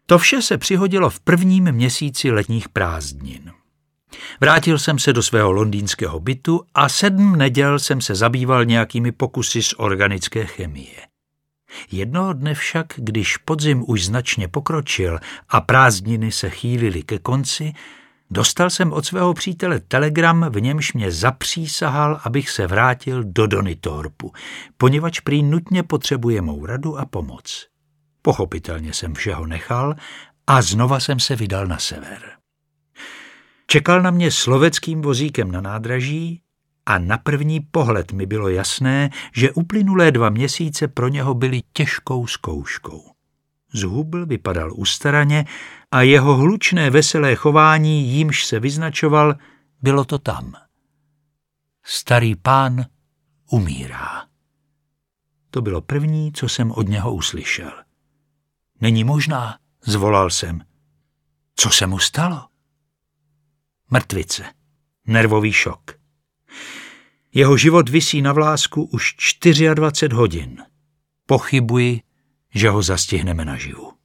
To vše se přihodilo v prvním měsíci letních prázdnin. Vrátil jsem se do svého londýnského bytu a 7 neděl jsem se zabýval nějakými pokusy z organické chemie. Jednoho dne však, když podzim už značně pokročil a prázdniny se chýlily ke konci, dostal jsem od svého přítele telegram, v němž mě zapřísahal, abych se vrátil do Donitorpu, poněvadž prý nutně potřebuje mou radu a pomoc. Pochopitelně jsem všeho nechal a znova jsem se vydal na sever. Čekal na mě s loveckým vozíkem na nádraží a na první pohled mi bylo jasné, že uplynulé 2 měsíce pro něho byly těžkou zkouškou. Zhubl, vypadal ustaraně a jeho hlučné veselé chování, jímž se vyznačoval, bylo to tam. Starý pán umírá. To bylo první, co jsem od něho uslyšel. Není možná, zvolal jsem. Co se mu stalo? Mrtvice. Nervový šok. Jeho život visí na vlásku už 24 hodin. Pochybuji, že ho zastihneme naživu.